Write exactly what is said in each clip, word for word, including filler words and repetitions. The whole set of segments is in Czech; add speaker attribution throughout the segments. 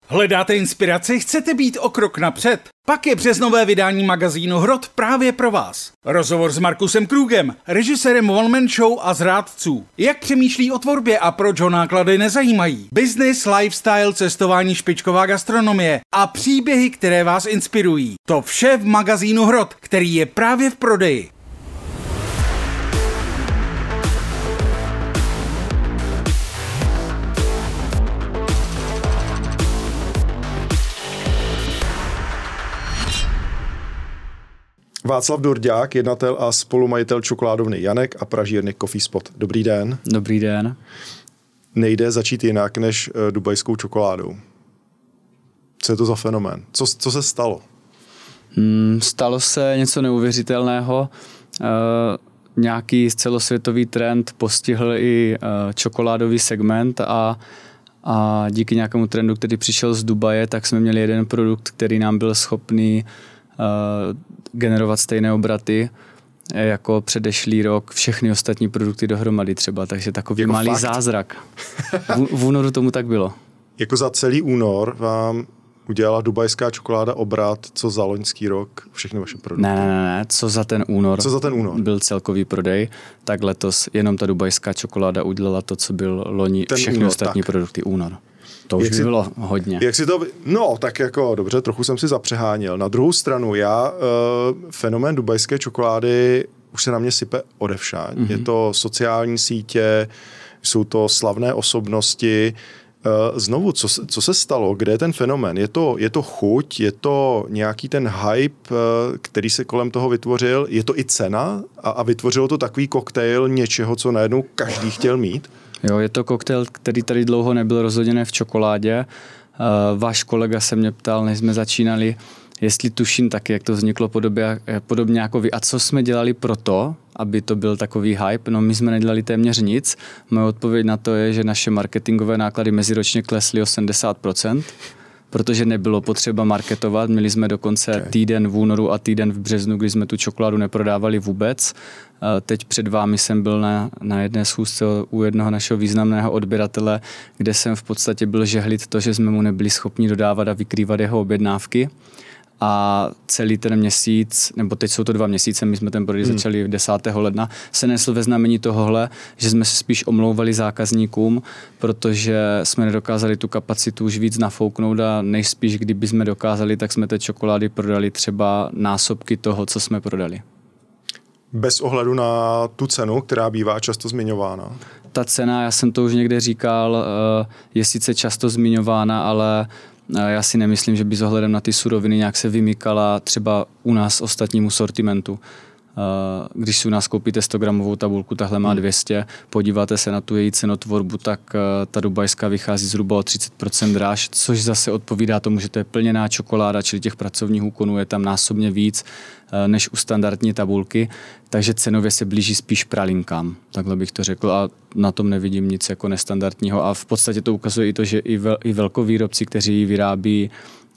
Speaker 1: Hledáte inspiraci? Chcete být o krok napřed? Pak je březnové vydání magazínu Hrot právě pro vás. Rozhovor s Markusem Krugem, režisérem One Man Show a z Rádců. Jak přemýšlí o tvorbě a proč ho náklady nezajímají? Business, lifestyle, cestování, špičková gastronomie a příběhy, které vás inspirují. To vše v magazínu Hrot, který je právě v prodeji.
Speaker 2: Václav Durďák, jednatel a spolumajitel čokoládovny Janek a pražírny Coffee Spot. Dobrý den.
Speaker 3: Dobrý den.
Speaker 2: Nejde začít jinak než uh, dubajskou čokoládou. Co je to za fenomén? Co, co se stalo?
Speaker 3: Hmm, stalo se něco neuvěřitelného. Uh, nějaký celosvětový trend postihl i uh, čokoládový segment a, a díky nějakému trendu, který přišel z Dubaje, tak jsme měli jeden produkt, který nám byl schopný uh, generovat stejné obraty jako předešlý rok všechny ostatní produkty dohromady třeba, takže takový jako malý fakt? Zázrak. V, v únoru tomu tak bylo.
Speaker 2: Jako za celý únor vám udělala dubajská čokoláda obrat, co za loňský rok všechny vaše produkty?
Speaker 3: Ne, ne, ne, co za ten únor.
Speaker 2: Co za ten únor?
Speaker 3: Byl celkový prodej, tak letos jenom ta dubajská čokoláda udělala to, co byl loni ten všechny únor, ostatní tak. produkty únor. To už jak by si, bylo hodně.
Speaker 2: Jak si to, no, tak jako dobře, trochu jsem si zapřeháněl. Na druhou stranu, já uh, fenomén dubajské čokolády už se na mě sype odevšad. Mm-hmm. Je to sociální sítě, jsou to slavné osobnosti. Uh, znovu, co, co se stalo? Kde je ten fenomén? Je to, je to chuť? Je to nějaký ten hype, uh, který se kolem toho vytvořil? Je to i cena? A, a vytvořilo to takový koktejl něčeho, co najednou každý chtěl mít?
Speaker 3: Jo, je to koktejl, který tady dlouho nebyl rozhoděný v čokoládě. Uh, váš kolega se mě ptal, než jsme začínali, jestli tuším taky, jak to vzniklo podobě, podobně jako vy. A co jsme dělali pro to, aby to byl takový hype? No my jsme nedělali téměř nic. Moje odpověď na to je, že naše marketingové náklady meziročně klesly o sedmdesát procent, protože nebylo potřeba marketovat. Měli jsme dokonce okay. týden v únoru a týden v březnu, kdy jsme tu čokoládu neprodávali vůbec. Teď před vámi jsem byl na, na jedné schůzce u jednoho našeho významného odběratele, kde jsem v podstatě byl žehlit to, že jsme mu nebyli schopni dodávat a vykrývat jeho objednávky. A celý ten měsíc, nebo teď jsou to dva měsíce, my jsme ten prodej hmm. začali desátého ledna, se nesl ve znamení tohohle, že jsme se spíš omlouvali zákazníkům, protože jsme nedokázali tu kapacitu už víc nafouknout a nejspíš, kdyby jsme dokázali, tak jsme té čokolády prodali třeba násobky toho, co jsme prodali.
Speaker 2: Bez ohledu na tu cenu, která bývá často zmiňována?
Speaker 3: Ta cena, já jsem to už někde říkal, je sice často zmiňována, ale já si nemyslím, že by s ohledem na ty suroviny nějak se vymykala třeba u nás ostatnímu sortimentu. Když si u nás koupíte sto gramovou tabulku, tahle má dvě stě, podíváte se na tu její cenotvorbu, tak ta dubajská vychází zhruba o třicet procent dráž, což zase odpovídá tomu, že to je plněná čokoláda, čili těch pracovních úkonů je tam násobně víc než u standardní tabulky, takže cenově se blíží spíš pralinkám, takhle bych to řekl, a na tom nevidím nic jako nestandardního a v podstatě to ukazuje i to, že i, vel, i velkovýrobci, kteří ji vyrábí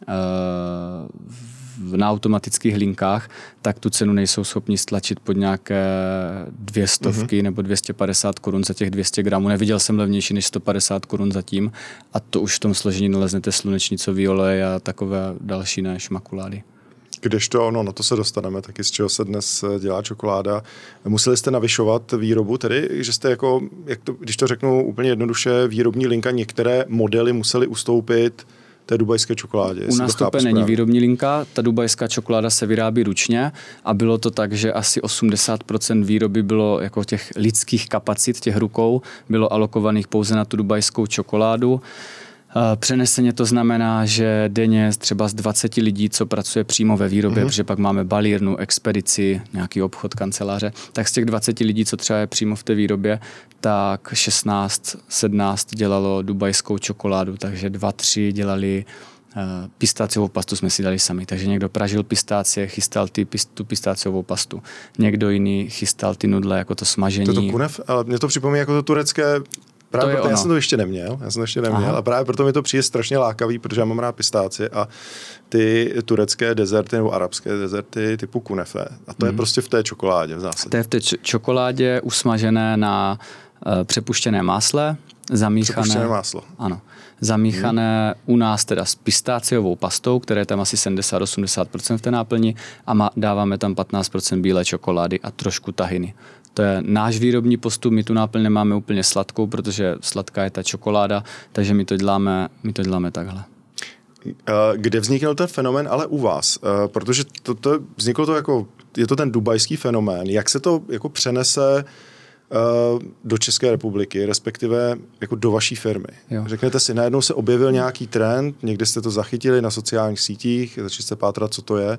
Speaker 3: uh, na automatických linkách, tak tu cenu nejsou schopni stlačit pod nějaké dvě stovky mm-hmm. nebo dvě stě padesát korun za těch dvě stě gramů. Neviděl jsem levnější než sto padesát korun zatím a to už v tom složení naleznete slunečnicový olej a takové další než makulády.
Speaker 2: Kdežto, no na to se dostaneme, taky z čeho se dnes dělá čokoláda. Museli jste navyšovat výrobu, tedy, že jste jako, jak to, když to řeknu úplně jednoduše, výrobní linka, některé modely museli ustoupit té dubajské čokoládě.
Speaker 3: U nás to není výrobní linka, ta dubajská čokoláda se vyrábí ručně a bylo to tak, že asi osmdesát procent výroby bylo jako těch lidských kapacit, těch rukou, bylo alokovaných pouze na tu dubajskou čokoládu. Přeneseně to znamená, že denně třeba z dvacet lidí, co pracuje přímo ve výrobě, mm-hmm. protože pak máme balírnu, expedici, nějaký obchod, kanceláře, tak z těch dvacet lidí, co třeba je přímo v té výrobě, tak šestnáct sedmnáct dělalo dubajskou čokoládu, takže dva tři dělali uh, pistáciovou pastu, jsme si dali sami. Takže někdo pražil pistácie, chystal ty, tu pistáciovou pastu. Někdo jiný chystal ty nudle, jako to smažení.
Speaker 2: To, to kunev, ale mě to připomíná jako to turecké. Právě proto já jsem to ještě neměl, já jsem to ještě neměl Aha. a právě proto mi to přijde strašně lákavý, protože já mám rád pistácie a ty turecké dezerty nebo arabské dezerty typu kunefe. A to mm. je prostě v té čokoládě v zásadě.
Speaker 3: To je v té čokoládě usmažené na uh, přepuštěné másle, zamíchané.
Speaker 2: Přepuštěné máslo.
Speaker 3: Ano. zamíchané hmm. u nás teda s pistáciovou pastou, které je tam asi sedmdesát až osmdesát procent v té náplni a má, dáváme tam patnáct procent bílé čokolády a trošku tahiny. To je náš výrobní postup, my tu náplň nemáme úplně sladkou, protože sladká je ta čokoláda, takže my to děláme, my to děláme takhle.
Speaker 2: Kde vznikl ten fenomén, ale u vás? Protože to, to vzniklo to jako, je to ten dubajský fenomén. Jak se to jako přenese do České republiky, respektive jako do vaší firmy? Jo. Řeknete si, najednou se objevil nějaký trend, někde jste to zachytili na sociálních sítích, začali jste pátrat, co to je?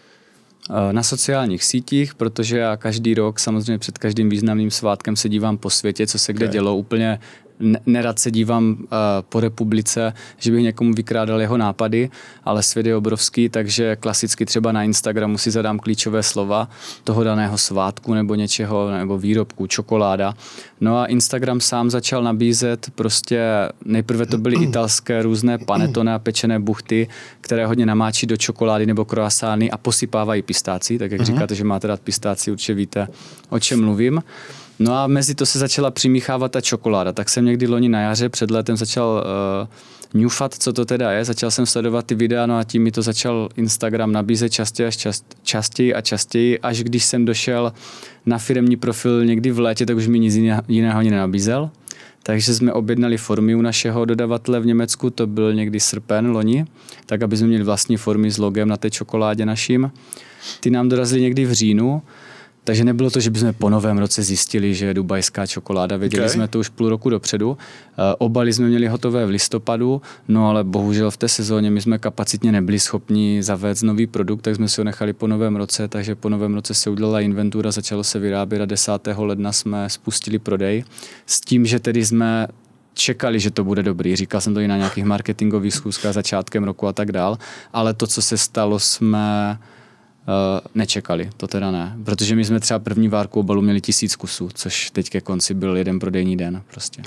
Speaker 3: Na sociálních sítích, protože já každý rok, samozřejmě před každým významným svátkem se dívám po světě, co se kde okay. dělo. Úplně nerad se dívám uh, po republice, že bych někomu vykrádal jeho nápady, ale svět je obrovský, takže klasicky třeba na Instagramu si zadám klíčové slova toho daného svátku nebo něčeho, nebo výrobku, čokoláda. No a Instagram sám začal nabízet prostě, nejprve to byly italské různé panetone a pečené buchty, které hodně namáčí do čokolády nebo croissány a posypávají pistáci, tak jak uh-huh. říkáte, že máte rád pistáci, určitě víte, o čem mluvím. No a mezi to se začala přimíchávat ta čokoláda, tak jsem někdy loni na jaře před letem začal uh, ňufat, co to teda je, začal jsem sledovat ty videa, no a tím mi to začal Instagram nabízet častěji až čast, častěji a častěji, až když jsem došel na firemní profil někdy v létě, tak už mi nic jiného ani nenabízel. Takže jsme objednali formy u našeho dodavatele v Německu, to byl někdy srpen loni, tak aby jsme měli vlastní formy s logem na té čokoládě naším. Ty nám dorazily někdy v říjnu. Takže nebylo to, že bychom po novém roce zjistili, že je dubajská čokoláda. Věděli okay. jsme to už půl roku dopředu. Obaly jsme měli hotové v listopadu, no ale bohužel v té sezóně my jsme kapacitně nebyli schopni zavést nový produkt, tak jsme si ho nechali po novém roce, takže po novém roce se udělala inventura, začalo se vyrábět a desátého ledna jsme spustili prodej. S tím, že tedy jsme čekali, že to bude dobrý. Říkal jsem to i na nějakých marketingových schůzkách začátkem roku a tak dál, ale to, co se stalo, jsme Uh, nečekali, to teda ne. Protože my jsme třeba první várku obalu měli tisíc kusů, což teď ke konci byl jeden prodejní den prostě.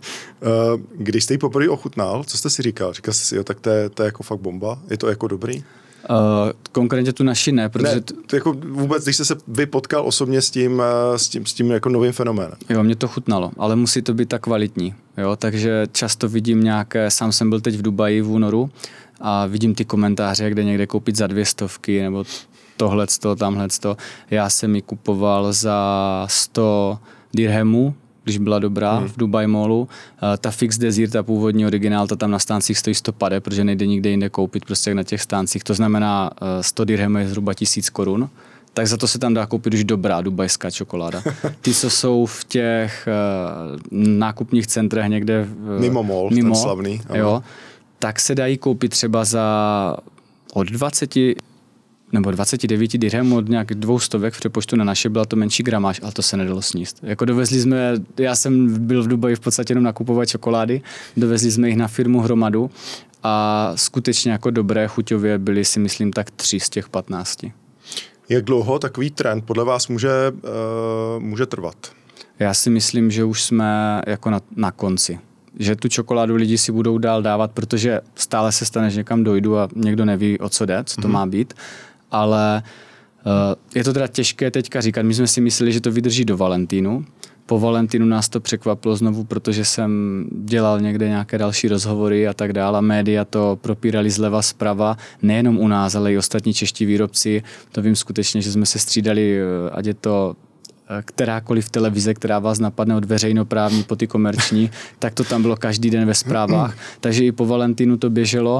Speaker 2: Když jste ji poprvé ochutnal, co jste si říkal? Říkal jste si, jo, tak to je, to je jako fakt bomba? Je to jako dobrý?
Speaker 3: Uh, konkrétně tu naši ne, protože...
Speaker 2: Ne, to jako vůbec, když jste se vy potkal osobně s tím, s tím, s tím jako novým fenoménem.
Speaker 3: Jo, mě to chutnalo, ale musí to být tak kvalitní, jo, takže často vidím nějaké, sám jsem byl teď v Dubaji v únoru a vidím ty komentáře, kde někde koupit za dvě stovky nebo tohleto, tamhleto. Já jsem ji kupoval za sto dirhemů, když byla dobrá hmm. v Dubai Mallu. Uh, ta Fix Desert, ta původní originál, ta tam na stáncích stojí sto padesát, protože nejde nikde jinde koupit prostě na těch stáncích. To znamená uh, sto dirhemů je zhruba tisíc korun. Tak za to se tam dá koupit už dobrá dubajská čokoláda. Ty, co jsou v těch uh, nákupních centrech někde v,
Speaker 2: mimo mall, mimo, ten slavný.
Speaker 3: Jo, tak se dají koupit třeba za od dvaceti nebo dvacet devět dirhemů od nějak dvou stovek v přepočtu na naše, byla to menší gramáž, ale to se nedalo sníst. Jako dovezli jsme, já jsem byl v Dubaji v podstatě jenom nakupovat čokolády, dovezli jsme jich na firmu hromadu a skutečně jako dobré chuťově byly si myslím tak tři z těch patnácti.
Speaker 2: Jak dlouho takový trend podle vás může, uh, může trvat?
Speaker 3: Já si myslím, že už jsme jako na, na konci. Že tu čokoládu lidi si budou dál dávat, protože stále se stane, že někam dojdu a někdo neví, o co jde, co to mm-hmm. má být. Ale uh, je to teda těžké teďka říkat. My jsme si mysleli, že to vydrží do Valentínu. Po Valentínu nás to překvapilo znovu, protože jsem dělal někde nějaké další rozhovory a tak dále. Média to propírali zleva zprava, nejenom u nás, ale i ostatní čeští výrobci. To vím skutečně, že jsme se střídali, ať je to kterákoliv televize, která vás napadne od veřejnoprávní po ty komerční, tak to tam bylo každý den ve zprávách. Takže i po Valentínu to běželo.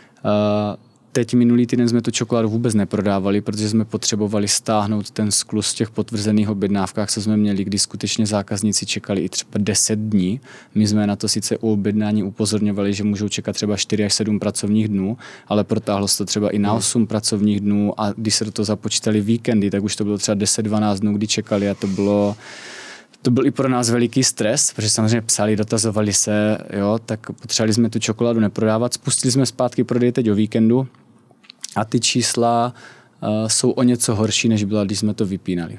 Speaker 3: Teď minulý týden jsme tu čokoládu vůbec neprodávali, protože jsme potřebovali stáhnout ten skluz z těch potvrzených objednávkách, co jsme měli, kdy skutečně zákazníci čekali i třeba deset dní. My jsme na to sice u objednání upozorňovali, že můžou čekat třeba čtyři až sedm pracovních dnů, ale protáhlo se to třeba i na osm pracovních dnů a když se do toho započítali víkendy, tak už to bylo třeba deset dvanáct dnů, kdy čekali a to bylo... To byl i pro nás veliký stres, protože samozřejmě psali, dotazovali se, jo, tak potřebovali jsme tu čokoládu neprodávat. Spustili jsme zpátky prodej teď o víkendu a ty čísla uh, jsou o něco horší, než byla, když jsme to vypínali.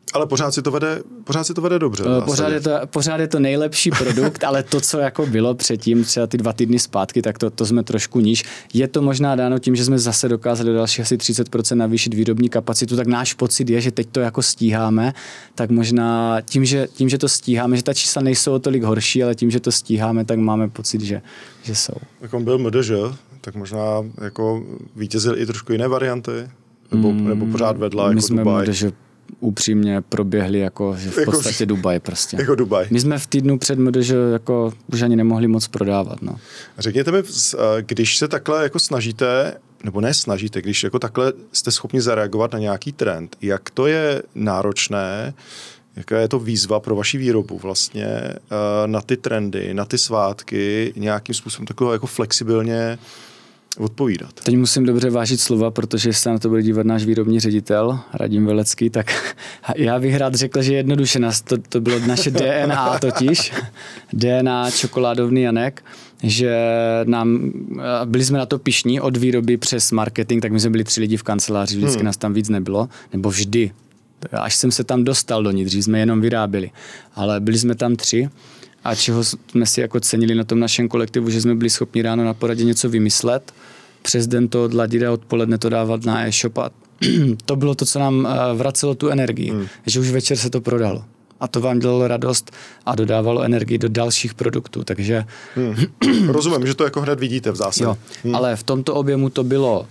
Speaker 2: Ale pořád si to vede, pořád si to vede dobře.
Speaker 3: Pořád je, to, pořád je to nejlepší produkt, ale to, co jako bylo předtím, třeba ty dva týdny zpátky, tak to, to jsme trošku níž. Je to možná dáno tím, že jsme zase dokázali další asi třicet procent navýšit výrobní kapacitu, tak náš pocit je, že teď to jako stíháme, tak možná tím, že, tím, že to stíháme, že ta čísla nejsou o tolik horší, ale tím, že to stíháme, tak máme pocit, že, že jsou.
Speaker 2: Jak on byl M D Ž, tak možná jako vítězil i trošku jiné varianty, nebo, mm, nebo pořád vedla jako
Speaker 3: jsme
Speaker 2: Dubaj.
Speaker 3: M D Ž upřímně proběhli jako že v
Speaker 2: jako,
Speaker 3: podstatě Dubaj prostě.
Speaker 2: Jako Dubaj.
Speaker 3: My jsme v týdnu před M D Ž jako už ani nemohli moc prodávat. No.
Speaker 2: Řekněte mi, když se takhle jako snažíte, nebo ne snažíte, když jako takhle jste schopni zareagovat na nějaký trend, jak to je náročné, jaká je to výzva pro vaši výrobu vlastně na ty trendy, na ty svátky, nějakým způsobem takového jako flexibilně odpovídat.
Speaker 3: Teď musím dobře vážit slova, protože se na to bude dívat náš výrobní ředitel Radim Velecký, tak já bych rád řekl, že jednoduše nás to, to bylo naše D N A totiž, D N A čokoládovný Janek, že nám, byli jsme na to pyšní od výroby přes marketing, tak my jsme byli tři lidi v kanceláři, vždycky hmm. nás tam víc nebylo, nebo vždy. Až jsem se tam dostal do ní, dřív jsme jenom vyráběli, ale byli jsme tam tři. A čeho jsme si jako cenili na tom našem kolektivu, že jsme byli schopni ráno na poradě něco vymyslet, přes den to odladit a odpoledne to dávat na e-shop a to bylo to, co nám vracelo tu energii, hmm. že už večer se to prodalo. A to vám dělalo radost a dodávalo energii do dalších produktů, takže...
Speaker 2: Hmm. Rozumím, že to jako hned vidíte v zásadě.
Speaker 3: Jo, hmm. Ale v tomto objemu to bylo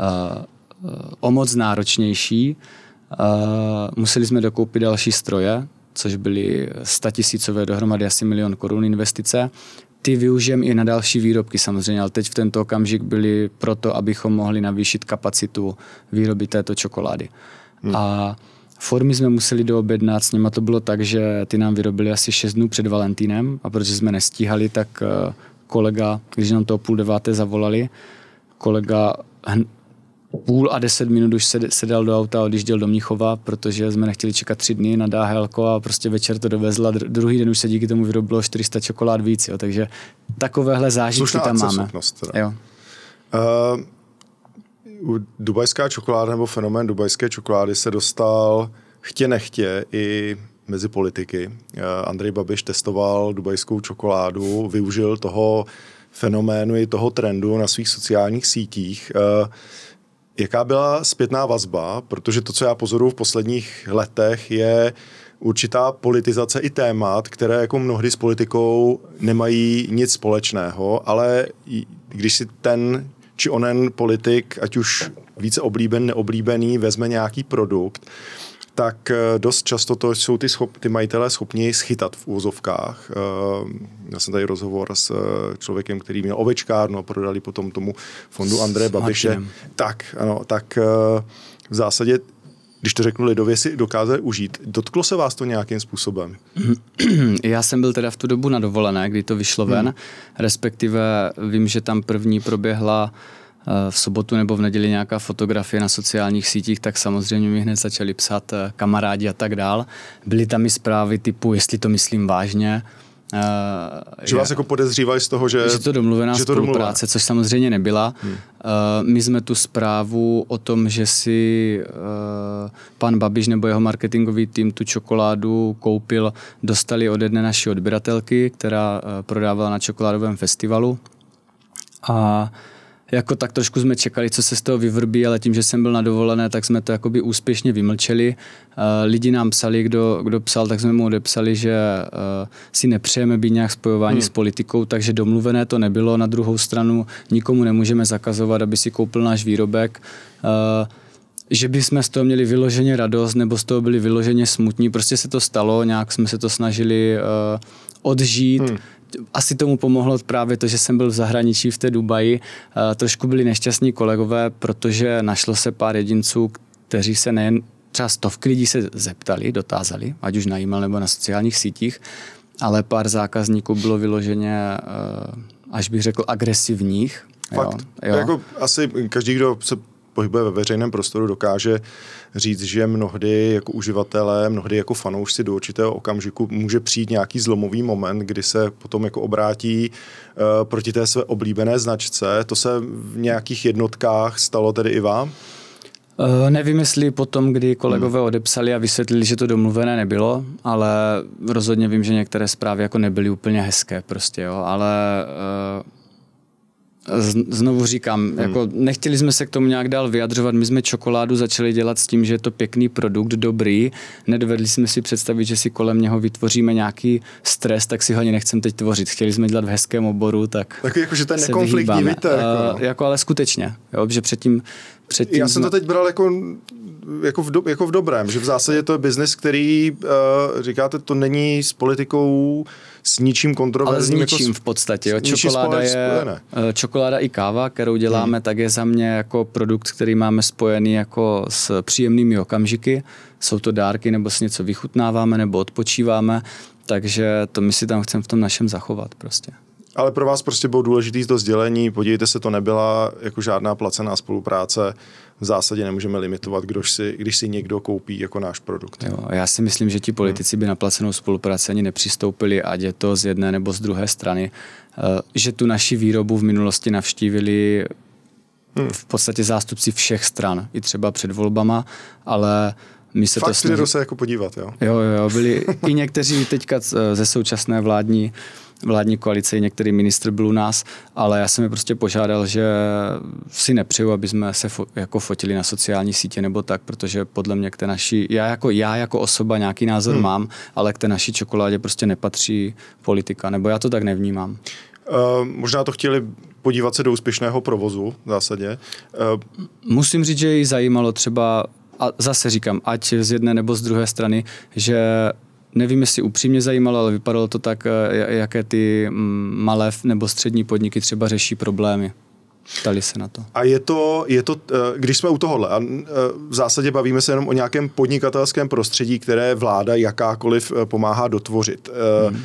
Speaker 3: uh, o moc náročnější. Uh, museli jsme dokoupit další stroje, což byly statisícové dohromady asi milion korun investice. Ty využijeme i na další výrobky samozřejmě, ale teď v tento okamžik byly proto, abychom mohli navýšit kapacitu výroby této čokolády. Hmm. A formy jsme museli doobjednat, s nima to bylo tak, že ty nám vyrobili asi šest dnů před Valentínem a protože jsme nestíhali, tak kolega, když nám to o půl deváté zavolali, kolega půl a deset minut už se, se dal do auta a odjížděl do Mnichova, protože jsme nechtěli čekat tři dny na dé há elko a prostě večer to dovezla. Dr- druhý den už se díky tomu vyrobilo čtyři sta čokolád víc, jo, takže takovéhle zážitky tam máme. Jo.
Speaker 2: Uh, u dubajská čokoláda nebo fenomén dubajské čokolády se dostal chtě nechtě i mezi politiky. Uh, Andrej Babiš testoval dubajskou čokoládu, využil toho fenoménu i toho trendu na svých sociálních sítích. Uh, Jaká byla zpětná vazba? Protože to, co já pozoruju v posledních letech, je určitá politizace i témat, které jako mnohdy s politikou nemají nic společného, ale když si ten či onen politik, ať už více oblíben, neoblíbený, vezme nějaký produkt, tak dost často to jsou ty, schop, ty majitelé schopni schytat v úvozovkách. Já jsem tady rozhovor s člověkem, který měl ovečkárnu a prodali potom tomu fondu Andreje Babiše. Tak, ano, tak v zásadě, když to řeknu lidově, si dokázali užít. Dotklo se vás to nějakým způsobem?
Speaker 3: Já jsem byl teda v tu dobu na dovolené, kdy to vyšlo ven, hmm. respektive vím, že tam první proběhla v sobotu nebo v neděli nějaká fotografie na sociálních sítích, tak samozřejmě mi hned začali psát kamarádi a tak dál. Byly tam i zprávy typu, jestli to myslím vážně.
Speaker 2: Že vás jako podezřívají z toho, že...
Speaker 3: Že to domluvená že to spolupráce, domluvená. Což samozřejmě nebyla. Hmm. My jsme tu zprávu o tom, že si pan Babiš nebo jeho marketingový tým tu čokoládu koupil, dostali od jedné naší odběratelky, která prodávala na čokoládovém festivalu. A jako tak trošku jsme čekali, co se z toho vyvrbí, ale tím, že jsem byl na dovolené, tak jsme to jakoby úspěšně vymlčeli. Lidi nám psali, kdo, kdo psal, tak jsme mu odepsali, že si nepřejeme být nějak spojování hmm. s politikou, takže domluvené to nebylo. Na druhou stranu nikomu nemůžeme zakazovat, aby si koupil náš výrobek. Že bychom z toho měli vyloženě radost, nebo z toho byli vyloženě smutní. Prostě se to stalo, nějak jsme se to snažili odžít. Hmm. Asi tomu pomohlo právě to, že jsem byl v zahraničí v té Dubaji. Trošku byli nešťastní kolegové, protože našlo se pár jedinců, kteří se nejen třeba stovky lidí se zeptali, dotázali, ať už na e-mail nebo na sociálních sítích, ale pár zákazníků bylo vyloženě, až bych řekl, agresivních.
Speaker 2: Fakt. Jo, jo. Jako asi každý, kdo se pohybuje ve veřejném prostoru, dokáže říct, že mnohdy jako uživatelé, mnohdy jako fanoušci do určitého okamžiku může přijít nějaký zlomový moment, kdy se potom jako obrátí uh, proti té své oblíbené značce. To se v nějakých jednotkách stalo tedy i vám?
Speaker 3: Uh, nevím, jestli potom, kdy kolegové odepsali a vysvětlili, že to domluvené nebylo, ale rozhodně vím, že některé zprávy jako nebyly úplně hezké prostě, jo, ale uh, znovu říkám, hmm. jako nechtěli jsme se k tomu nějak dál vyjadřovat, my jsme čokoládu začali dělat s tím, že je to pěkný produkt, dobrý, nedovedli jsme si představit, že si kolem něho vytvoříme nějaký stres, tak si ho ani nechcem teď tvořit. Chtěli jsme dělat v hezkém oboru, tak
Speaker 2: tak jako, že ten nekonfliktní, víte. Jako,
Speaker 3: uh, jako ale skutečně, jo, že předtím, předtím
Speaker 2: já jsem to teď bral jako Jako v, do, jako v dobrém, že v zásadě to je biznis, který, uh, říkáte, to není s politikou s ničím kontroverzním.
Speaker 3: Ale s ničím
Speaker 2: jako
Speaker 3: v podstatě. Jo. Čokoláda, je, čokoláda i káva, kterou děláme, hmm. tak je za mě jako produkt, který máme spojený jako s příjemnými okamžiky. Jsou to dárky, nebo si něco vychutnáváme, nebo odpočíváme, takže to my si tam chceme v tom našem zachovat prostě.
Speaker 2: Ale pro vás prostě bylo důležité to sdělení, podívejte se, to nebyla jako žádná placená spolupráce, v zásadě nemůžeme limitovat, kdož si, když si někdo koupí jako náš produkt.
Speaker 3: Jo, já si myslím, že ti politici by na placenou spolupráci ani nepřistoupili, ať je to z jedné nebo z druhé strany, že tu naši výrobu v minulosti navštívili hmm. v podstatě zástupci všech stran, i třeba před volbama, ale my se
Speaker 2: Fakt
Speaker 3: to snaží...
Speaker 2: se jako podívat, jo?
Speaker 3: Jo, jo, byli i někteří teďka ze současné vládní vládní koalice, i některý ministr byl u nás, ale já jsem je prostě požádal, že si nepřeju, aby jsme se fo, jako fotili na sociální sítě nebo tak, protože podle mě k té naší, já jako, já jako osoba nějaký názor hmm. mám, ale k té naší čokoládě prostě nepatří politika, nebo já to tak nevnímám.
Speaker 2: Uh, možná to chtěli podívat se do úspěšného provozu v zásadě. Uh,
Speaker 3: Musím říct, že ji zajímalo třeba, a zase říkám, ať z jedné nebo z druhé strany, že nevím, jestli upřímně zajímalo, ale vypadalo to tak, jaké ty malé nebo střední podniky třeba řeší problémy. Ptali se na to.
Speaker 2: A je to, je to, když jsme u tohohle, a v zásadě bavíme se jenom o nějakém podnikatelském prostředí, které vláda jakákoliv pomáhá dotvořit. Hmm.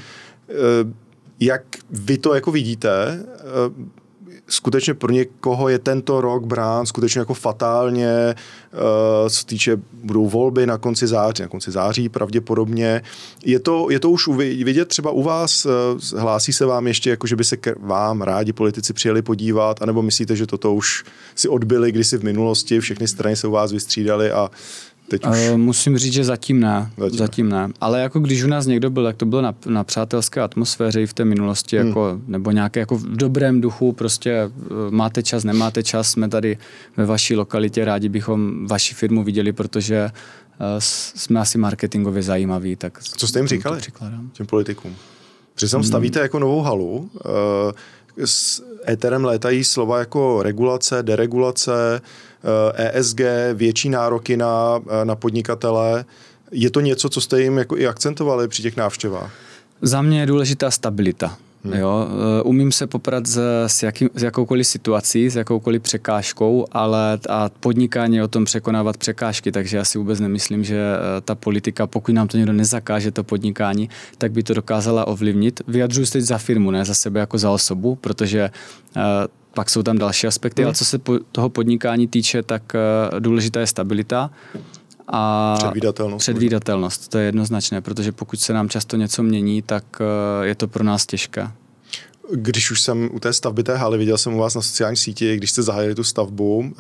Speaker 2: Jak vy to jako vidíte? Skutečně pro někoho je tento rok brán skutečně jako fatálně, co se týče, budou volby na konci září, na konci září pravděpodobně. Je to, je to už vidět třeba u vás, hlásí se vám ještě, jako že by se k vám rádi politici přijeli podívat, anebo myslíte, že toto už si odbyli kdysi v minulosti, všechny strany se u vás vystřídaly a teď už...
Speaker 3: Musím říct, že zatím ne. Zatím, zatím ne. Ale jako když u nás někdo byl, tak to bylo na, na přátelské atmosféře i v té minulosti, hmm. jako, nebo nějaké jako v dobrém duchu, prostě máte čas, nemáte čas, jsme tady ve vaší lokalitě, rádi bychom vaši firmu viděli, protože uh, jsme asi marketingově zajímaví. Tak
Speaker 2: co jste jim říkali těm politikům? Protože tam stavíte hmm. jako novou halu, uh, s éterem létají slova jako regulace, deregulace, E S G, větší nároky na, na podnikatele. Je to něco, co jste jim jako i akcentovali při těch návštěvách?
Speaker 3: Za mě je důležitá stabilita. Hmm. Jo? Umím se poprat s, s, jakým, s jakoukoliv situací, s jakoukoliv překážkou, ale a podnikání je o tom překonávat překážky, takže já si vůbec nemyslím, že ta politika, pokud nám to někdo nezakáže, to podnikání, tak by to dokázala ovlivnit. Vyjadřuji se teď za firmu, ne za sebe jako za osobu, protože pak jsou tam další aspekty, hmm. ale co se po, toho podnikání týče, tak uh, důležitá je stabilita a
Speaker 2: předvídatelnost.
Speaker 3: Předvídatelnost, to je jednoznačné, protože pokud se nám často něco mění, tak uh, je to pro nás těžké.
Speaker 2: Když už jsem u té stavby té haly, viděl jsem u vás na sociální síti, když jste zahájili tu stavbu uh, uh,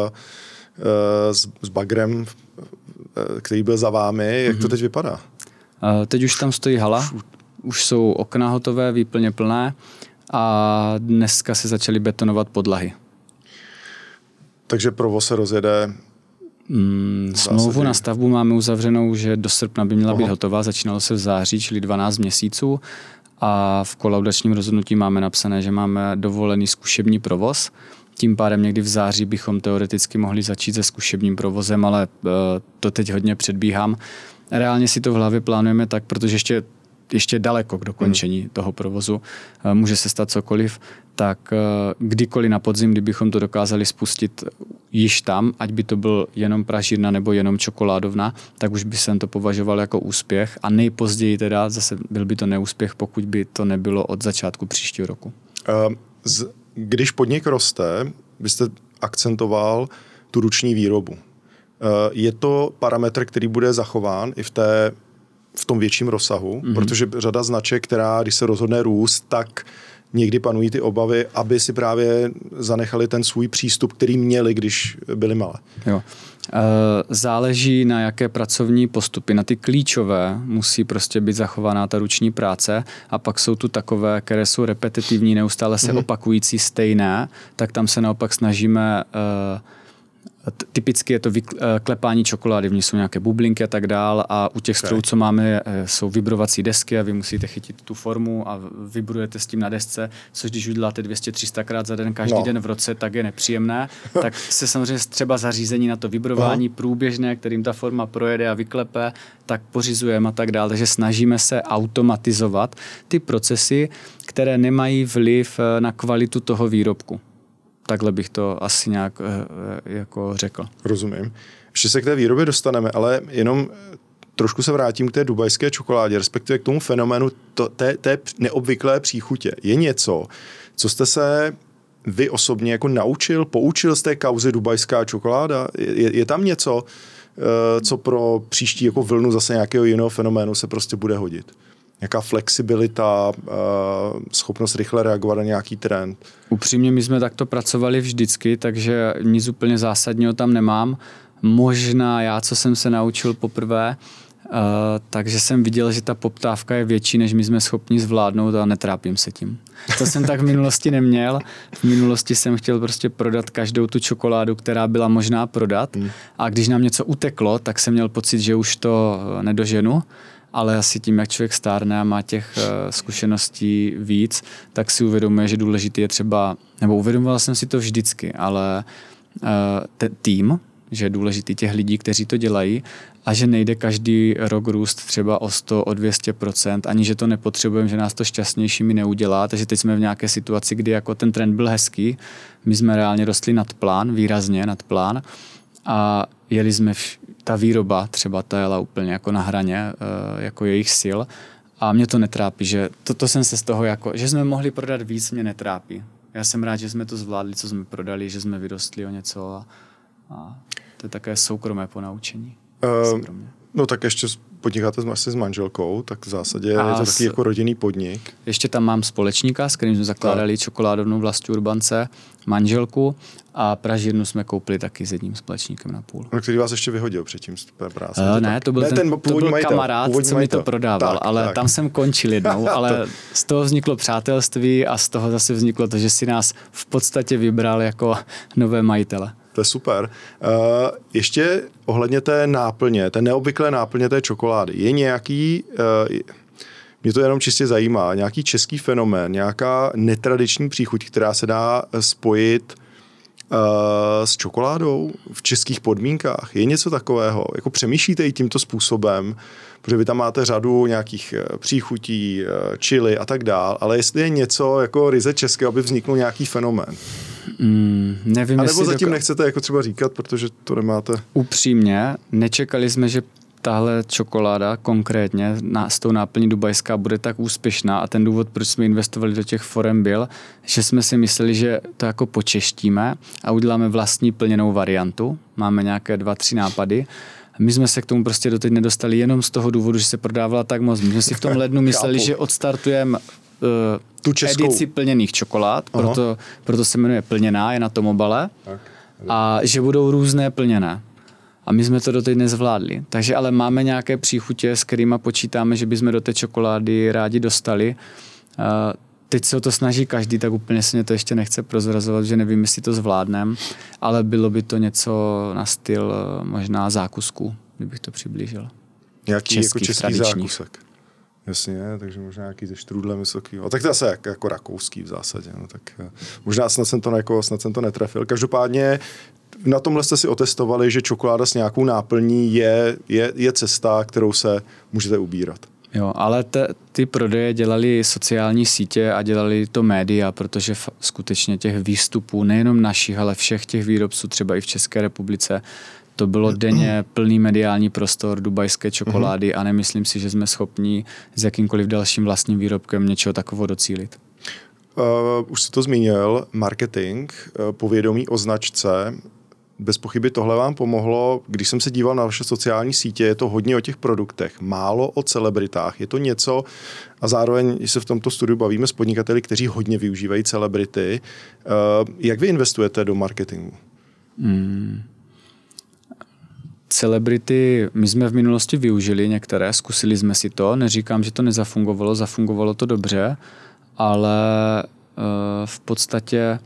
Speaker 2: s, s bagrem, uh, který byl za vámi, jak mm-hmm. to teď vypadá?
Speaker 3: Uh, teď už tam stojí hala, už jsou okna hotové, výplně plné, a dneska se začaly betonovat podlahy.
Speaker 2: Takže provoz se rozjede?
Speaker 3: Mm, smlouvu na stavbu máme uzavřenou, že do srpna by měla Aha. být hotová, začínalo se v září, čili dvanáct měsíců a v kolaudačním rozhodnutí máme napsané, že máme dovolený zkušební provoz. Tím pádem někdy v září bychom teoreticky mohli začít se zkušebním provozem, ale uh, to teď hodně předbíhám. Reálně si to v hlavě plánujeme tak, protože ještě ještě daleko k dokončení hmm. toho provozu, může se stát cokoliv, tak kdykoliv na podzim, kdybychom to dokázali spustit již tam, ať by to byl jenom pražírna nebo jenom čokoládovna, tak už by jsem to považoval jako úspěch a nejpozději teda zase byl by to neúspěch, pokud by to nebylo od začátku příštího roku.
Speaker 2: Když podnik roste, byste akcentoval tu ruční výrobu. Je to parametr, který bude zachován i v té v tom větším rozsahu, mm-hmm. protože řada značek, která, když se rozhodne růst, tak někdy panují ty obavy, aby si právě zanechali ten svůj přístup, který měli, když byli malé.
Speaker 3: Jo. Záleží na jaké pracovní postupy. Na ty klíčové musí prostě být zachovaná ta ruční práce a pak jsou tu takové, které jsou repetitivní, neustále se mm-hmm. opakující stejné, tak tam se naopak snažíme typicky je to klepání čokolády, v ní jsou nějaké bublinky a tak dál a u těch strojů, co máme, jsou vibrovací desky a vy musíte chytit tu formu a vibrujete s tím na desce, což když uděláte dvě stě tři sta krát za den, každý no. den v roce, tak je nepříjemné. Tak se samozřejmě třeba zařízení na to vibrování Aha. průběžné, kterým ta forma projede a vyklepe, tak pořizujeme a tak dále. Takže snažíme se automatizovat ty procesy, které nemají vliv na kvalitu toho výrobku. Takhle bych to asi nějak jako řekl.
Speaker 2: Rozumím. Ještě se k té výrobě dostaneme, ale jenom trošku se vrátím k té dubajské čokoládě, respektive k tomu fenoménu to, té, té neobvyklé příchutě. Je něco, co jste se vy osobně jako naučil, poučil z té kauzy dubajská čokoláda? Je, je tam něco, co pro příští jako vlnu zase nějakého jiného fenoménu se prostě bude hodit? Nějaká flexibilita, schopnost rychle reagovat na nějaký trend?
Speaker 3: Upřímně, my jsme takto pracovali vždycky, takže nic úplně zásadního tam nemám. Možná já, co jsem se naučil poprvé, takže jsem viděl, že ta poptávka je větší, než my jsme schopni zvládnout a netrápím se tím. To jsem tak v minulosti neměl. V minulosti jsem chtěl prostě prodat každou tu čokoládu, která byla možná prodat. Hmm. A když nám něco uteklo, tak jsem měl pocit, že už to nedoženu. Ale asi tím, jak člověk stárne a má těch uh, zkušeností víc, tak si uvědomuje, že důležitý je třeba, nebo uvědomoval jsem si to vždycky, ale uh, ten tým, že je důležitý těch lidí, kteří to dělají a že nejde každý rok růst třeba o sto, o dvě stě procent, ani že to nepotřebujeme, že nás to šťastnějšími neudělá, takže teď jsme v nějaké situaci, kdy jako ten trend byl hezký, my jsme reálně rostli nad plán, výrazně nad plán a jeli jsme v, ta výroba třeba ta jela úplně jako na hraně jako jejich sil a mě to netrápí, že to, to jsem se z toho jako, že jsme mohli prodat víc, mě netrápí. Já jsem rád, že jsme to zvládli, co jsme prodali, že jsme vyrostli o něco a, a to je také soukromé ponaučení. Uh,
Speaker 2: no tak ještě podnikáte asi s manželkou, tak v zásadě a je to taky jako rodinný podnik.
Speaker 3: Ještě tam mám společníka, s kterým jsme zakládali a. čokoládovnu Vlasti Urbance, manželku a pražírnu jsme koupili taky s jedním společníkem na půl.
Speaker 2: No, který vás ještě vyhodil předtím z té práce.
Speaker 3: Uh, ne, to byl ne, ten, ten to byl majitel, kamarád, co majitel. mi to prodával, tak, ale tak. tam jsem končil jednou, ale z toho vzniklo přátelství a z toho zase vzniklo to, že si nás v podstatě vybral jako nové majitele.
Speaker 2: To je super. Uh, ještě ohledně té náplně, té neobvyklé náplně té čokolády. Je nějaký, uh, mě to jenom čistě zajímá, nějaký český fenomén, nějaká netradiční příchuť, která se dá spojit uh, s čokoládou v českých podmínkách? Je něco takového? Jako přemýšlíte i tímto způsobem, protože vy tam máte řadu nějakých příchutí, chili a tak dál, ale jestli je něco jako ryze českého, aby vzniknul nějaký fenomén?
Speaker 3: Mm, nevím,
Speaker 2: a nebo zatím
Speaker 3: doka-
Speaker 2: nechcete jako třeba říkat, protože to nemáte.
Speaker 3: Upřímně, nečekali jsme, že tahle čokoláda konkrétně na, s tou náplní dubajská bude tak úspěšná a ten důvod, proč jsme investovali do těch forem byl, že jsme si mysleli, že to jako počeštíme a uděláme vlastní plněnou variantu. Máme nějaké dva, tři nápady. My jsme se k tomu prostě doteď nedostali jenom z toho důvodu, že se prodávala tak moc. My jsme si v tom lednu mysleli, že odstartujeme uh, tu edici plněných čokolád, proto, proto se jmenuje plněná, je na tom obale, tak, a že budou různé plněné. A my jsme to doteď nezvládli. Takže ale máme nějaké příchutě, s kterýma počítáme, že bychom do té čokolády rádi dostali. Uh, teď se o to snaží každý, tak úplně se mě to ještě nechce prozrazovat, že nevím, jestli to zvládnem, ale bylo by to něco na styl možná zákusku, kdybych to přiblížil.
Speaker 2: Nějaký českých, jako český zákusek. Jasně, takže možná nějaký ze štrůdlem vysoký. A tak to je zase jako, jako rakouský v zásadě. No, tak možná snad jsem, to, jako, snad jsem to netrefil. Každopádně na tomhle jste si otestovali, že čokoláda s nějakou náplní je, je, je cesta, kterou se můžete ubírat.
Speaker 3: Jo, ale te, ty prodeje dělali sociální sítě a dělali to média, protože f- skutečně těch výstupů, nejenom našich, ale všech těch výrobců, třeba i v České republice, to bylo denně plný mediální prostor dubajské čokolády a nemyslím si, že jsme schopni s jakýmkoliv dalším vlastním výrobkem něčeho takového docílit.
Speaker 2: Uh, už jsi to zmínil, marketing, uh, povědomí o značce. bez pochyby tohle vám pomohlo. Když jsem se díval na vaše sociální sítě, je to hodně o těch produktech, málo o celebritách. Je to něco, a zároveň, když se v tomto studiu bavíme s podnikateli, kteří hodně využívají celebrity. Jak vy investujete do marketingu?
Speaker 3: Hmm. Celebrity, my jsme v minulosti využili některé, zkusili jsme si to, neříkám, že to nezafungovalo, zafungovalo to dobře, ale uh, v podstatě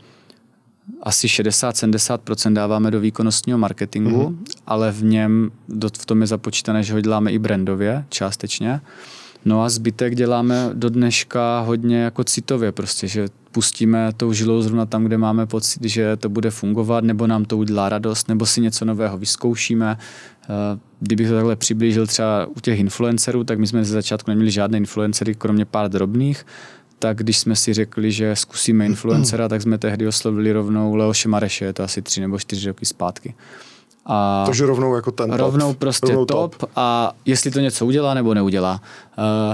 Speaker 3: asi šedesát až sedmdesát procent dáváme do výkonnostního marketingu, mm-hmm. ale v něm, v tom je započítané, že ho děláme i brandově, částečně. No a zbytek děláme do dneška hodně jako citově, prostě, že pustíme tou žilou zrovna tam, kde máme pocit, že to bude fungovat, nebo nám to udělá radost, nebo si něco nového vyzkoušíme. Kdybych to takhle přiblížil třeba u těch influencerů, tak my jsme ze začátku neměli žádné influencery, kromě pár drobných, tak když jsme si řekli, že zkusíme influencera, tak jsme tehdy oslovili rovnou Leoše Mareše, je to asi tři nebo čtyři roky zpátky. A
Speaker 2: Takže rovnou jako ten
Speaker 3: rovnou
Speaker 2: top.
Speaker 3: prostě
Speaker 2: rovnou
Speaker 3: top,
Speaker 2: top
Speaker 3: a jestli to něco udělá nebo neudělá. Uh,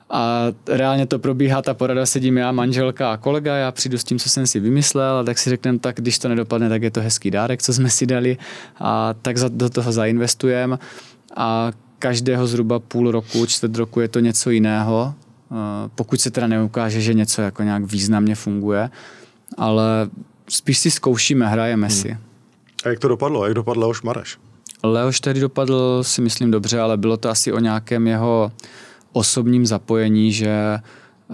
Speaker 3: a reálně to probíhá, ta porada, sedím já, manželka a kolega, já přijdu s tím, co jsem si vymyslel, a tak si řekneme, tak když to nedopadne, tak je to hezký dárek, co jsme si dali, a tak za, do toho zainvestujeme a každého zhruba půl roku, čtvrt roku je to něco jiného, uh, pokud se teda neukáže, že něco jako nějak významně funguje, ale spíš si zkoušíme, hrajeme hmm. si.
Speaker 2: A jak to dopadlo? Jak dopadl Leoš Mareš?
Speaker 3: Leoš tedy dopadl, si myslím, dobře, ale bylo to asi o nějakém jeho osobním zapojení, že uh,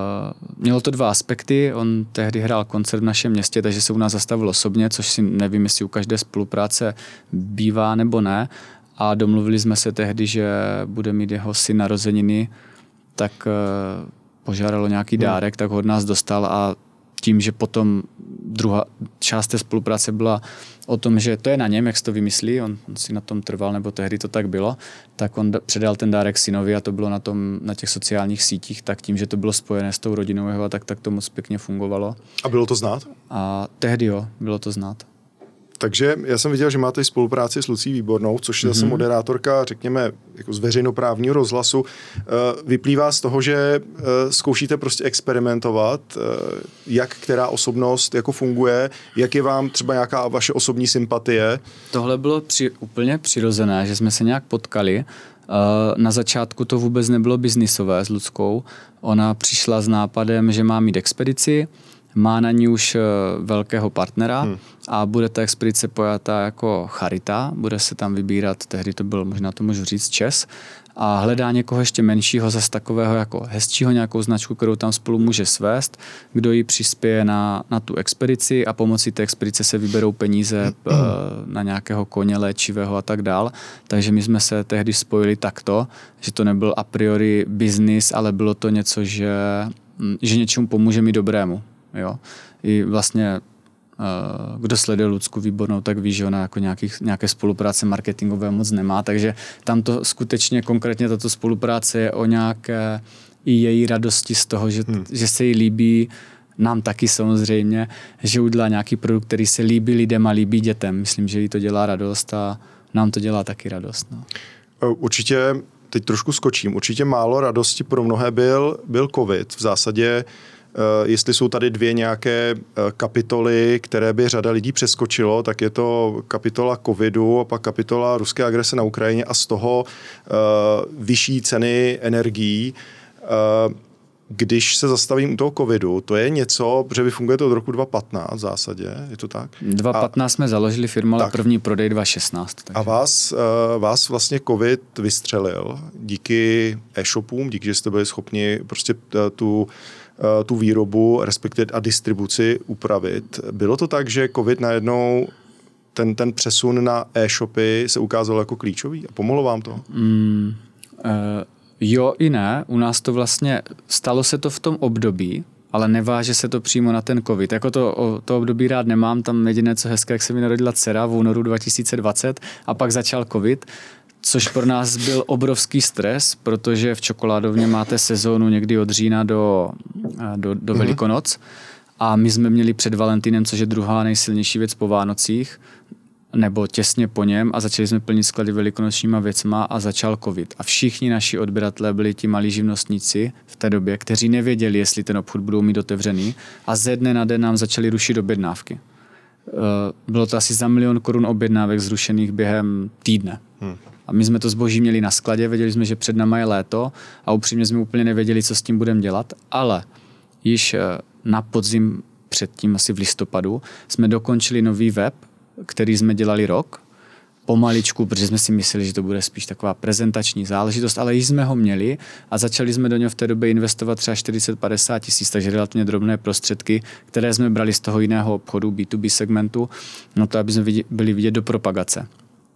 Speaker 3: mělo to dva aspekty. On tehdy hrál koncert v našem městě, takže se u nás zastavil osobně, což si nevím, jestli u každé spolupráce bývá nebo ne. A domluvili jsme se tehdy, že bude mít jeho syn narozeniny, tak uh, požádalo nějaký hmm. dárek, tak ho od nás dostal, a tím, že potom druhá část té spolupráce byla o tom, že to je na něm, jak se to vymyslí, on, on si na tom trval, nebo tehdy to tak bylo, tak on předal ten dárek synovi a to bylo na, tom, na těch sociálních sítích, tak tím, že to bylo spojené s tou rodinou jeho, tak, tak to moc pěkně fungovalo.
Speaker 2: A bylo to znát? A
Speaker 3: tehdy jo, bylo to znát.
Speaker 2: Takže já jsem viděl, že máte spolupráci s Lucí Výbornou, což je mm-hmm. zase moderátorka, řekněme, jako z veřejnoprávního rozhlasu. Vyplývá z toho, že zkoušíte prostě experimentovat, jak která osobnost jako funguje, jak je vám třeba nějaká vaše osobní sympatie.
Speaker 3: Tohle bylo při, úplně přirozené, že jsme se nějak potkali. Na začátku to vůbec nebylo biznisové s Luckou. Ona přišla s nápadem, že má mít expedici, má na ní už velkého partnera hmm. a bude ta expedice pojatá jako charita, bude se tam vybírat, tehdy to byl, možná to můžu říct, Čes, a hledá někoho ještě menšího, zase takového jako hezčího, nějakou značku, kterou tam spolu může svést, kdo jí přispěje na, na tu expedici, a pomocí té expedice se vyberou peníze p, na nějakého koně léčivého a tak dál. Takže my jsme se tehdy spojili takto, že to nebyl a priori biznis, ale bylo to něco, že, že něčemu pomůže mi dobrému. Jo. I vlastně uh, kdo sleduje Lucku Výbornou, tak ví, že ona jako nějakých, nějaké spolupráce marketingové moc nemá, takže tam to skutečně konkrétně tato spolupráce je o nějaké i její radosti z toho, že, hmm. že se jí líbí, nám taky samozřejmě, že udělá nějaký produkt, který se líbí lidem a líbí dětem. Myslím, že jí to dělá radost a nám to dělá taky radost. No.
Speaker 2: Určitě, teď trošku skočím, určitě málo radosti pro mnohé byl, byl covid. V zásadě Uh, jestli jsou tady dvě nějaké uh, kapitoly, které by řada lidí přeskočilo, tak je to kapitola covidu a pak kapitola ruské agrese na Ukrajině a z toho uh, vyšší ceny energií. Uh, když se zastavím u toho covidu, to je něco, protože vy fungujete od roku dva tisíce patnáct v zásadě, je to tak?
Speaker 3: dva tisíce patnáct a, jsme založili firmu, ale tak. první prodej dva tisíce šestnáct. Takže.
Speaker 2: A vás, uh, vás vlastně covid vystřelil díky e-shopům, díky, že jste byli schopni prostě tu tu výrobu, respektive a distribuci upravit. Bylo to tak, že covid najednou ten, ten přesun na e-shopy se ukázal jako klíčový a pomohlo vám to?
Speaker 3: Mm, uh, jo i ne. U nás to vlastně stalo se to v tom období, ale neváže se to přímo na ten covid. Jako to, to období rád nemám, tam jediné co hezké, jak se mi narodila dcera v únoru dva tisíce dvacet a pak začal covid, což pro nás byl obrovský stres, protože v čokoládovně máte sezónu někdy od října do, do, do mm-hmm. Velikonoc a my jsme měli před Valentinem, což je druhá nejsilnější věc po Vánocích, nebo těsně po něm, a začali jsme plnit sklady velikonočníma věcma a začal covid. A všichni naši odběratelé byli ti malí živnostníci v té době, kteří nevěděli, jestli ten obchod budou mít otevřený, a ze dne na den nám začali rušit objednávky. bylo to asi za milion korun objednávek zrušených během týdne. Hmm. A my jsme to zboží měli na skladě, věděli jsme, že před náma je léto a upřímně jsme úplně nevěděli, co s tím budeme dělat, ale již na podzim předtím, asi v listopadu, jsme dokončili nový web, který jsme dělali rok, pomaličku, protože jsme si mysleli, že to bude spíš taková prezentační záležitost, ale již jsme ho měli a začali jsme do něho v té době investovat třeba čtyřicet padesát tisíc, takže relativně drobné prostředky, které jsme brali z toho jiného obchodu, bé dvě bé segmentu, no to, aby jsme byli vidět do propagace.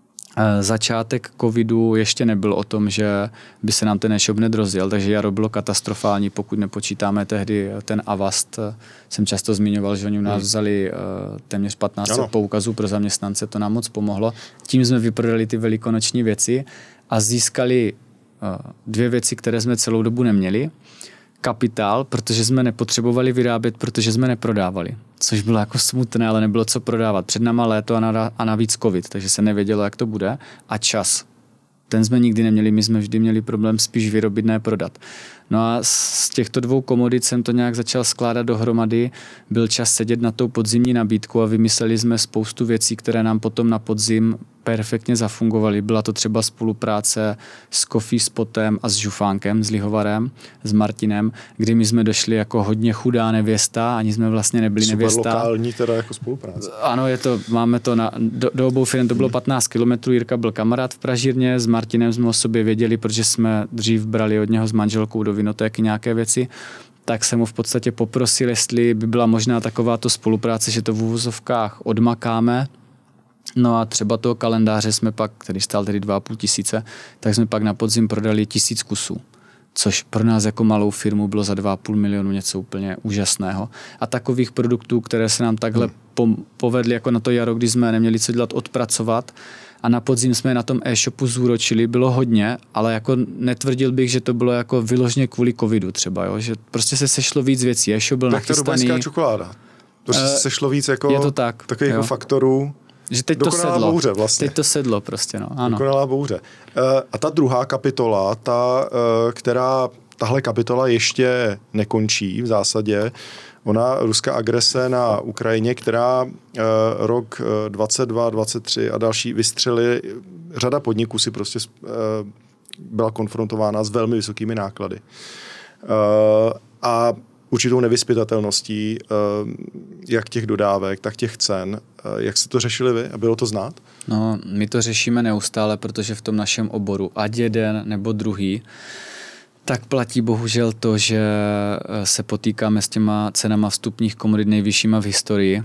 Speaker 3: Začátek covidu ještě nebyl o tom, že by se nám ten e-shop nedrozjel, takže jaro bylo katastrofální, pokud nepočítáme tehdy ten Avast. Jsem často zmiňoval, že oni u nás vzali téměř patnáct set poukazů pro zaměstnance, to nám moc pomohlo. Tím jsme vyprodali ty velikonoční věci a získali dvě věci, které jsme celou dobu neměli. Kapitál, protože jsme nepotřebovali vyrábět, protože jsme neprodávali. Což bylo jako smutné, ale nebylo co prodávat. Před náma léto a navíc covid, takže se nevědělo, jak to bude. A čas. Ten jsme nikdy neměli, my jsme vždy měli problém spíš vyrobit, ne prodat. No a z těchto dvou komodit jsem to nějak začal skládat dohromady. Byl čas sedět na tou podzimní nabídku a vymysleli jsme spoustu věcí, které nám potom na podzim perfektně zafungovaly. Byla to třeba spolupráce s Coffee Spotem a s Žufánkem, s lihovarem, s Martinem, kdy my jsme došli jako hodně chudá nevěsta, ani jsme vlastně nebyli
Speaker 2: super
Speaker 3: nevěsta.
Speaker 2: Super lokální teda jako spolupráce.
Speaker 3: Ano, je to, máme to na, do, do obou firm to bylo patnáct kilometrů, Jirka byl kamarád v Pražírně, s Martinem jsme o sobě věděli, protože jsme dřív brali od něho s manželkou do vinotéky nějaké věci, tak jsem mu v podstatě poprosil, jestli by byla možná takováto spolupráce, že to v uvozovkách odmakáme. No a třeba toho kalendáře jsme pak, který stál tedy dva a půl tisíce, tak jsme pak na podzim prodali tisíc kusů. Což pro nás jako malou firmu bylo za dva a půl milionu něco úplně úžasného. A takových produktů, které se nám takhle hmm. povedly jako na to jaro, kdy jsme neměli co dělat, odpracovat a na podzim jsme na tom e-shopu zúročili, bylo hodně, ale jako netvrdil bych, že to bylo jako vyloženě kvůli covidu třeba, jo? Že prostě se sešlo víc věcí, e-shop byl
Speaker 2: tak
Speaker 3: nachystaný.
Speaker 2: Tak to dubajská čokoláda. Prostě se sešlo víc jako
Speaker 3: je to tak,
Speaker 2: takových jako faktorů.
Speaker 3: Že teď to sedlo.
Speaker 2: Bouře vlastně.
Speaker 3: Teď to sedlo prostě, no. Ano.
Speaker 2: Dokonalá bouře. A ta druhá kapitola, ta, která, tahle kapitola ještě nekončí v zásadě, ona ruská agrese na Ukrajině, která rok dvacet dva, dvacet tři a další vystřely, řada podniků si prostě byla konfrontována s velmi vysokými náklady. A určitou nevyzpytatelností jak těch dodávek, tak těch cen. Jak jste to řešili vy a bylo to znát?
Speaker 3: No, my to řešíme neustále, protože v tom našem oboru, ať jeden nebo druhý, tak platí bohužel to, že se potýkáme s těma cenama vstupních komodit nejvyššíma v historii.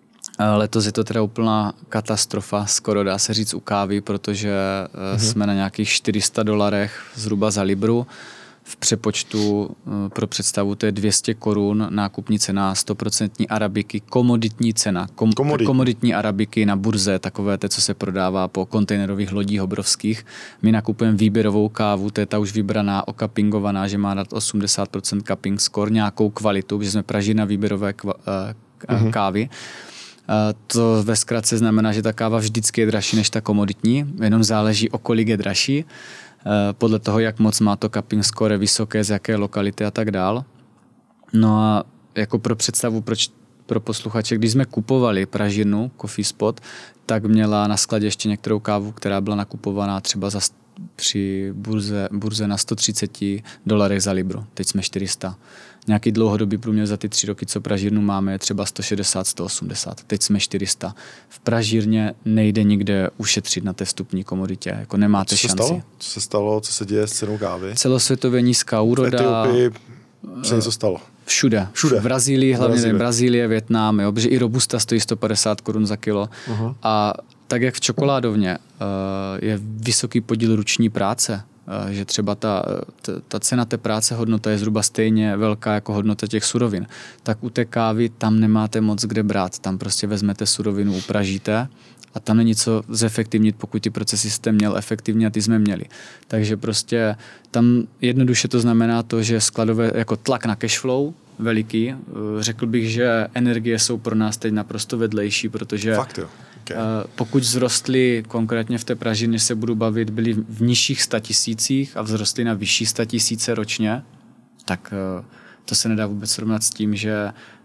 Speaker 3: Letos je to teda úplná katastrofa, skoro dá se říct u kávy, protože mhm. jsme na nějakých čtyři sta dolarech zhruba za libru. V přepočtu pro představu to je dvě stě korun, nákupní cena sto procent arabiky, komoditní cena, kom, komoditní. komoditní arabiky na burze, takové té, co se prodává po kontejnerových lodích obrovských. My nakupujeme výběrovou kávu, to je ta už vybraná, okapingovaná, že má dát osmdesát procent cupping score, nějakou kvalitu, protože jsme praží výběrové kva, uh, kávy. Uh, to ve zkratce znamená, že ta káva vždycky je dražší než ta komoditní, jenom záleží, o kolik je dražší. Podle toho, jak moc má to cupping score, vysoké, z jaké lokality a tak dál. No a jako pro představu, proč pro posluchače, když jsme kupovali pražírnu Coffee Spot, tak měla na skladě ještě některou kávu, která byla nakupovaná třeba za, při burze, burze na sto třicet dolarech za libru. Teď jsme čtyři sta. Nějaký dlouhodobý průměr za ty tři roky, co pražírnu máme, je třeba sto šedesát, sto osmdesát. Teď jsme čtyři sta. V pražírně nejde nikde ušetřit na té vstupní komoditě. Jako nemáte
Speaker 2: co
Speaker 3: šanci.
Speaker 2: Stalo? Co se stalo? Co se děje s cenou kávy?
Speaker 3: Celosvětově nízká úroda.
Speaker 2: V Etiopii se něco stalo.
Speaker 3: Všude.
Speaker 2: Všude.
Speaker 3: V Brazílii, hlavně Brazílie, Brazílie Vietnam, jo, protože i robusta stojí sto padesát korun za kilo. Uh-huh. A tak jak v čokoládovně uh, je vysoký podíl ruční práce, uh, že třeba ta, ta, ta cena té práce, hodnota je zhruba stejně velká jako hodnota těch surovin, tak u té kávy tam nemáte moc kde brát. Tam prostě vezmete surovinu, upražíte a tam není co zefektivnit, pokud ty procesy jste měl efektivně a ty jsme měli. Takže prostě tam jednoduše to znamená to, že skladové jako tlak na cashflow veliký. Řekl bych, že energie jsou pro nás teď naprosto vedlejší, protože
Speaker 2: Fakt, jo. Okay.
Speaker 3: Pokud vzrostly, konkrétně v té pražírně se budu bavit, byly v nižších statisících a vzrostly na vyšší statisíce ročně, tak to se nedá vůbec srovnat s tím, že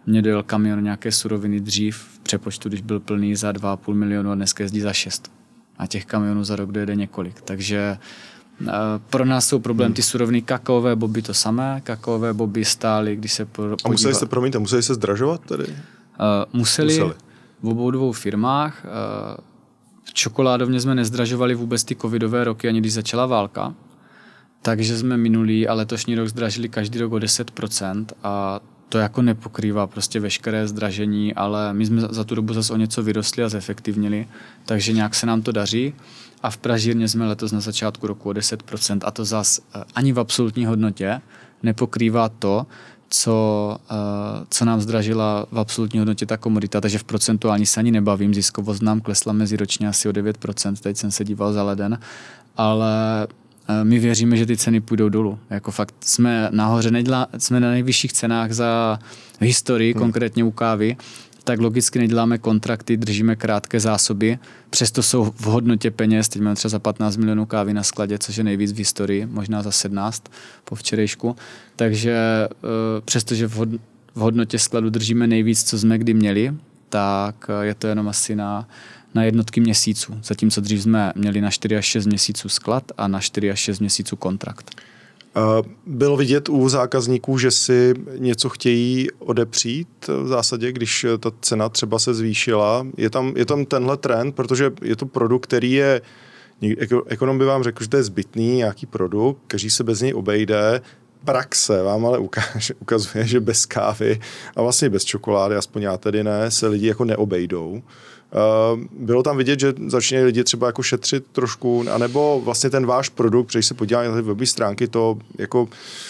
Speaker 3: mě dojel kamion nějaké suroviny dřív v přepočtu, když byl plný za dva a půl milionu a dneska jezdí za šest. A těch kamionů za rok dojede několik. Takže uh, pro nás jsou problém ty suroviny. Kakaové boby to samé. Kakaové boby stály, když se podíval...
Speaker 2: A museli jste, promiňte, museli se zdražovat tady? Uh,
Speaker 3: museli, museli v obou dvou firmách. Uh, v čokoládovně jsme nezdražovali vůbec ty covidové roky, ani když začala válka. Takže jsme minulý a letošní rok zdražili každý rok o deset procent a to jako nepokrývá prostě veškeré zdražení, ale my jsme za tu dobu zase o něco vyrostli a zefektivnili, takže nějak se nám to daří. A v pražírně jsme letos na začátku roku o deset procent a to zase ani v absolutní hodnotě nepokrývá to, co, co nám zdražila v absolutní hodnotě ta komodita, takže v procentuální se ani nebavím. Ziskovost nám klesla meziročně asi o devět procent, teď jsem se díval za leden, ale my věříme, že ty ceny půjdou dolů. Jako fakt jsme nahoře, nedělá, jsme na nejvyšších cenách za historii, hmm. konkrétně u kávy, tak logicky neděláme kontrakty, držíme krátké zásoby, přesto jsou v hodnotě peněz, teď máme třeba za patnáct milionů kávy na skladě, což je nejvíc v historii, možná za sedmnáct po včerejšku, takže přestože v hodnotě skladu držíme nejvíc, co jsme kdy měli, tak je to jenom asi na na jednotky měsíců, zatímco dřív jsme měli na čtyři až šest měsíců sklad a na čtyři až šest měsíců kontrakt.
Speaker 2: Bylo vidět u zákazníků, že si něco chtějí odepřít v zásadě, když ta cena třeba se zvýšila. Je tam, je tam tenhle trend, protože je to produkt, který je, ekonom by vám řekl, že to je zbytný nějaký produkt, který se bez něj obejde. Praxe vám ale ukáže, ukazuje, že bez kávy a vlastně bez čokolády, aspoň já tedy ne, se lidi jako neobejdou. Bylo tam vidět, že začínají lidi třeba jako šetřit trošku, anebo vlastně ten váš produkt, když se podíváme na ty webové stránky, to jako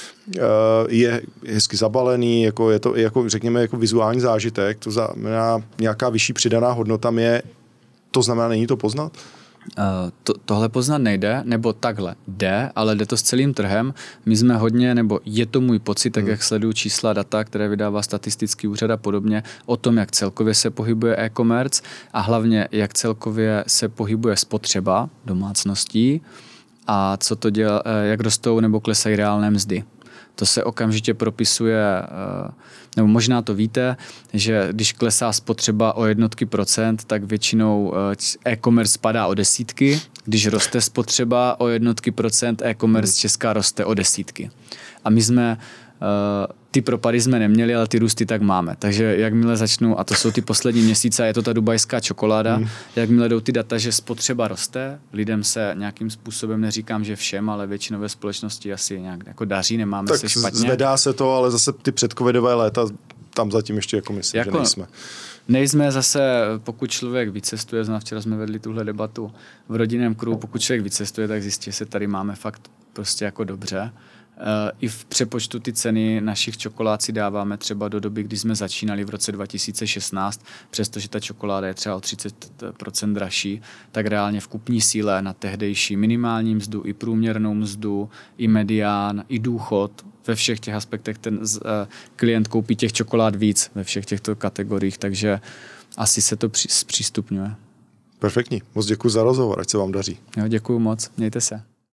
Speaker 2: je hezky zabalený, jako je to jako, řekněme, jako vizuální zážitek, to znamená nějaká vyšší přidaná hodnota je, to znamená, není to poznat?
Speaker 3: Uh, to, tohle poznat nejde, nebo takhle jde, ale jde to s celým trhem. My jsme hodně, nebo je to můj pocit, tak hmm. jak sleduju čísla, data, které vydává statistický úřad a podobně, o tom, jak celkově se pohybuje e-commerce a hlavně, jak celkově se pohybuje spotřeba domácností a co to dělá, jak rostou nebo klesají reálné mzdy. To se okamžitě propisuje, nebo možná to víte, že když klesá spotřeba o jednotky procent, tak většinou e-commerce spadá o desítky. Když roste spotřeba o jednotky procent, e-commerce Česká roste o desítky. A my jsme, ty propady jsme neměli, ale ty růsty tak máme. Takže jakmile začnou, a to jsou ty poslední měsíce, a je to ta dubajská čokoláda, hmm. jakmile jdou ty data, že spotřeba roste, lidem se nějakým způsobem, neříkám, že všem, ale většinou ve společnosti asi nějak jako daří, nemáme
Speaker 2: tak
Speaker 3: se špatně.
Speaker 2: Zvedá se to, ale zase ty předcovidové léta, tam zatím ještě jako myslím, jako, že nejsme.
Speaker 3: Nejsme zase, pokud člověk vycestuje, znamená, včera jsme vedli tuhle debatu v rodinném kruhu, pokud člověk vycestuje, tak zjistí, že se tady máme fakt prostě jako dobře. I v přepočtu ty ceny našich čokolád si dáváme třeba do doby, kdy jsme začínali v roce dva tisíce šestnáct, přestože ta čokoláda je třeba o třicet procent dražší, tak reálně v kupní síle na tehdejší minimální mzdu, i průměrnou mzdu, i medián, i důchod, ve všech těch aspektech ten klient koupí těch čokolád víc ve všech těchto kategoriích, takže asi se to zpřístupňuje.
Speaker 2: Perfektní. Moc děkuji za rozhovor, ať se vám daří.
Speaker 3: Jo, děkuji moc. Mějte se.